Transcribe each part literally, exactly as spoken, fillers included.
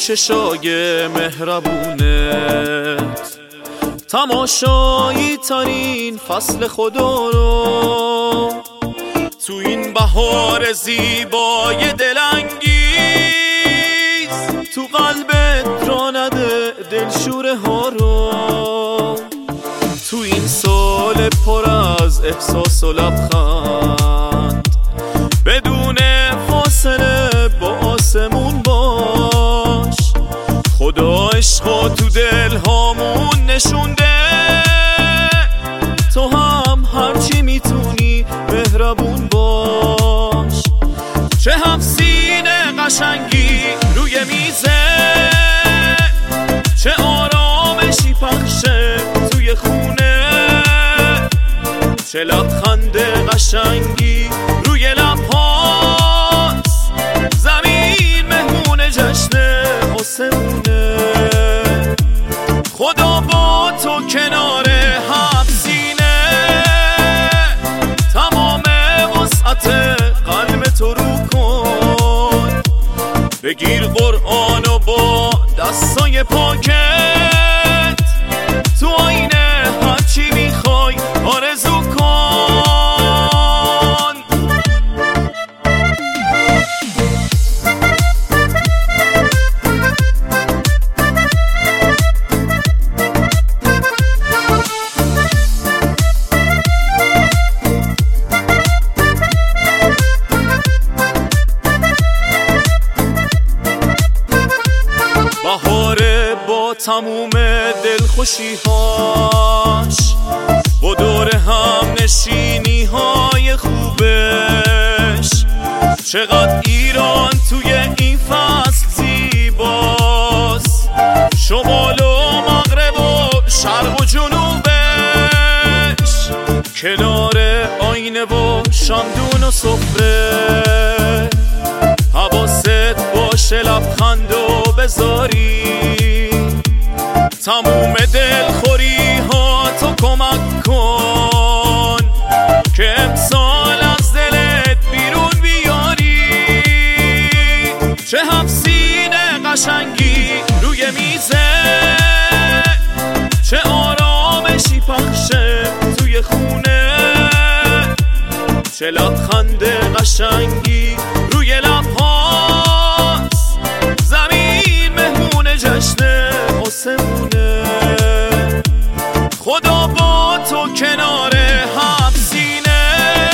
چشای مهربونت، تماشایی ترین فصل خدا رو تو این بهار زیبای دلانگیز، تو قلبت را نده دلشوره ها رو، تو این سال پر از احساس و لبخند، بدون فاصله با آسمون باش. خدا عشقا تو دل هامون نشونده، تو هم هرچی میتونی مهربون باش. چه حفظین قشنگی روی میزه، چه آرامشی پخشه توی خونه، چه لبخند قشنگی روی لبهاست، زمین مهمون جشن آسمونه. خدا با تو کنار حبسینه، تمام وسعت قلب تو رو کن، بگیر قرآن و با دستای پاکت تو آینه هرچی میخوای آرزو کن. بهاره با تموم دلخوشی هاش، با دور هم نشینی های خوبش، چقدر ایران توی این فصل زیباست، شمال و مغرب و شرق و جنوبش، کنار آینه و شمدون و سفره، حواست باشه لبخندو بذاری، تموم دلخوری ها تو کمک کن که امسال از دلت بیرون بیاری. چه حفظین قشنگی روی میزه، چه آرامشی پخشه توی خونه، چه لبخند قشنگی روی لبهاست، زمین مهمون جشن آسمونه. خدا با تو کنار حبسینه،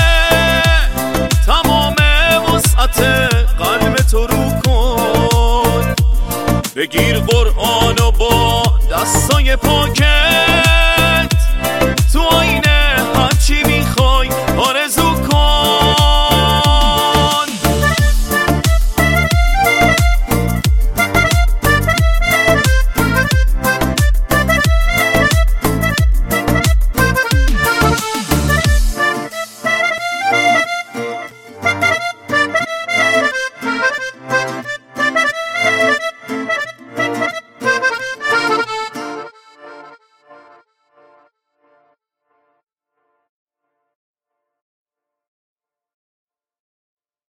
تمام وسعت قلب تو رو کن، بگیر قرآن و با دستای پاکت